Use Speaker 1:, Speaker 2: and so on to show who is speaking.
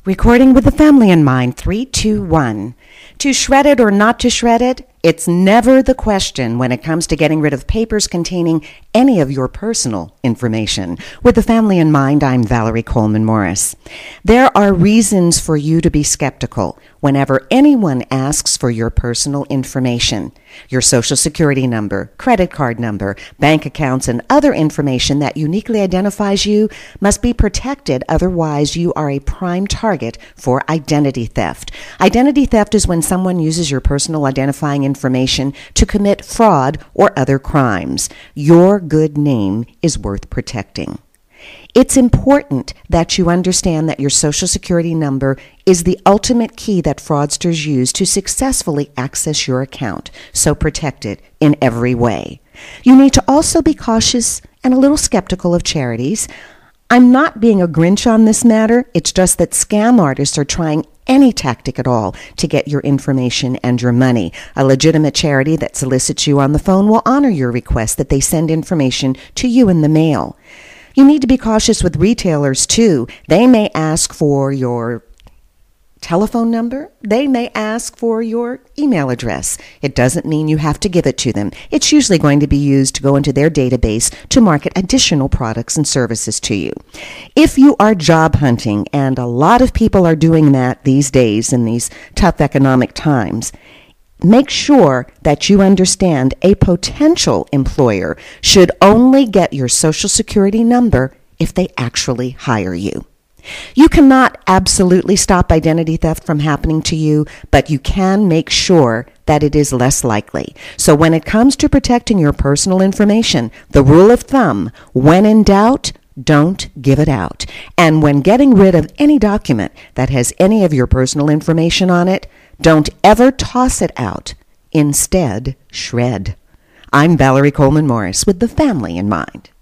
Speaker 1: Recording with the family in mind, 3, 2, 1. To shred it or not to shred it, it's never the question when it comes to getting rid of papers containing any of your personal information. With the family in mind, I'm Valerie Coleman Morris. There are reasons for you to be skeptical whenever anyone asks for your personal information. Your social security number, credit card number, bank accounts, and other information that uniquely identifies you must be protected, otherwise you are a prime target for identity theft. Identity theft is when someone uses your personal identifying information to commit fraud or other crimes. Your good name is worth protecting. It's important that you understand that your social security number is the ultimate key that fraudsters use to successfully access your account, so protect it in every way. You need to also be cautious and a little skeptical of charities. I'm not being a Grinch on this matter. It's just that scam artists are trying any tactic at all to get your information and your money. A legitimate charity that solicits you on the phone will honor your request that they send information to you in the mail. You need to be cautious with retailers, too. They may ask for your telephone number. They may ask for your email address. It doesn't mean you have to give it to them. It's usually going to be used to go into their database to market additional products and services to you. If you are job hunting, and a lot of people are doing that these days in these tough economic times, make sure that you understand a potential employer should only get your social security number if they actually hire you. You cannot absolutely stop identity theft from happening to you, but you can make sure that it is less likely. So when it comes to protecting your personal information, the rule of thumb, when in doubt, don't give it out. And when getting rid of any document that has any of your personal information on it, don't ever toss it out. Instead, shred. I'm Valerie Coleman Morris with the family in mind.